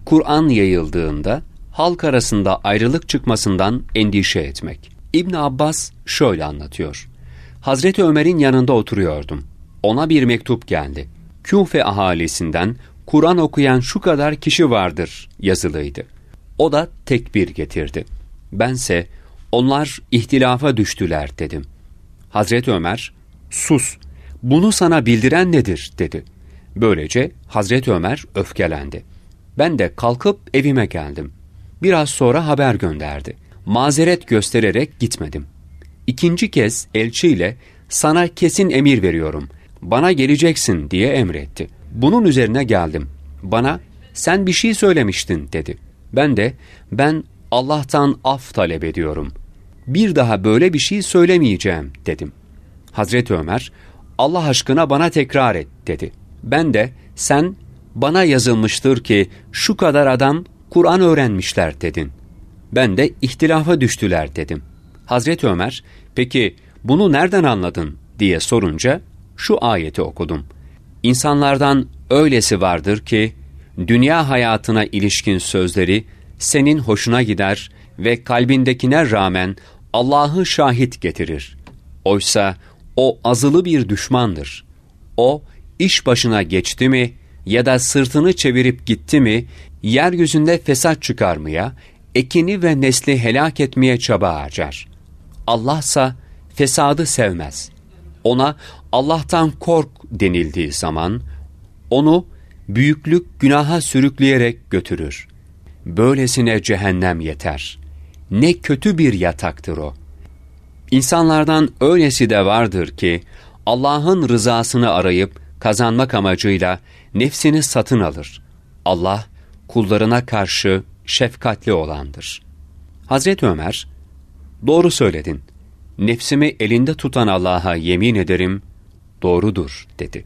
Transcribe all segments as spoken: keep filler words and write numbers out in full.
Kur'an yayıldığında halk arasında ayrılık çıkmasından endişe etmek. İbn Abbas şöyle anlatıyor. Hazreti Ömer'in yanında oturuyordum. Ona bir mektup geldi. Küfe ahalisinden Kur'an okuyan şu kadar kişi vardır yazılıydı. O da tekbir getirdi. Bense onlar ihtilafa düştüler dedim. Hazreti Ömer, sus, bunu sana bildiren nedir dedi. Böylece Hazreti Ömer öfkelendi. Ben de kalkıp evime geldim. Biraz sonra haber gönderdi. Mazeret göstererek gitmedim. İkinci kez elçiyle sana kesin emir veriyorum, bana geleceksin diye emretti. Bunun üzerine geldim. Bana sen bir şey söylemiştin dedi. Ben de ben Allah'tan af talep ediyorum. Bir daha böyle bir şey söylemeyeceğim dedim. Hazreti Ömer, Allah aşkına bana tekrar et dedi. Ben de sen bana yazılmıştır ki şu kadar adam Kur'an öğrenmişler dedin. Ben de ihtilafa düştüler dedim. Hazreti Ömer, peki bunu nereden anladın diye sorunca şu ayeti okudum. İnsanlardan öylesi vardır ki dünya hayatına ilişkin sözleri senin hoşuna gider ve kalbindekine rağmen Allah'ı şahit getirir. Oysa o azılı bir düşmandır. O iş başına geçti mi ya da sırtını çevirip gitti mi yeryüzünde fesat çıkarmaya, ekini ve nesli helak etmeye çaba harcar. Allah'sa fesadı sevmez. Ona Allah'tan kork denildiği zaman onu büyüklük günaha sürükleyerek götürür. Böylesine cehennem yeter. Ne kötü bir yataktır o. İnsanlardan öylesi de vardır ki Allah'ın rızasını arayıp kazanmak amacıyla nefsini satın alır. Allah kullarına karşı şefkatli olandır. Hazreti Ömer, doğru söyledin. Nefsimi elinde tutan Allah'a yemin ederim, doğrudur dedi.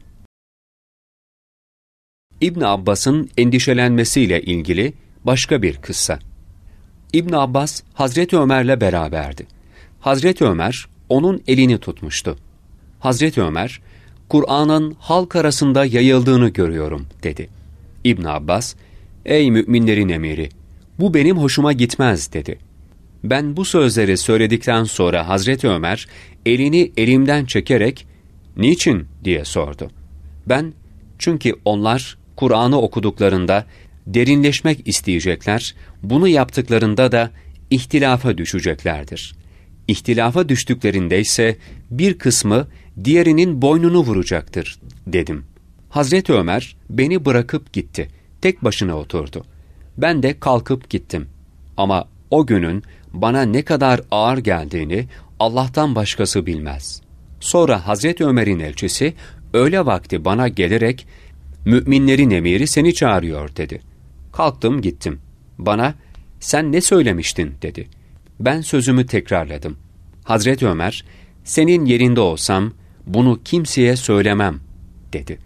İbn Abbas'ın endişelenmesiyle ilgili başka bir kıssa. İbn Abbas Hazreti Ömer'le beraberdi. Hazreti Ömer onun elini tutmuştu. Hazreti Ömer, Kur'an'ın halk arasında yayıldığını görüyorum dedi. İbn Abbas, ey müminlerin emiri, bu benim hoşuma gitmez dedi. Ben bu sözleri söyledikten sonra Hazreti Ömer elini elimden çekerek niçin diye sordu. Ben çünkü onlar Kur'an'ı okuduklarında derinleşmek isteyecekler, bunu yaptıklarında da ihtilafa düşeceklerdir. İhtilafa düştüklerinde ise bir kısmı diğerinin boynunu vuracaktır dedim. Hazreti Ömer beni bırakıp gitti. Tek başına oturdu. Ben de kalkıp gittim. Ama o günün bana ne kadar ağır geldiğini Allah'tan başkası bilmez. Sonra Hazreti Ömer'in elçisi öğle vakti bana gelerek müminlerin emiri seni çağırıyor dedi. Kalktım gittim. Bana sen ne söylemiştin dedi. Ben sözümü tekrarladım. Hazreti Ömer senin yerinde olsam bunu kimseye söylemem dedi.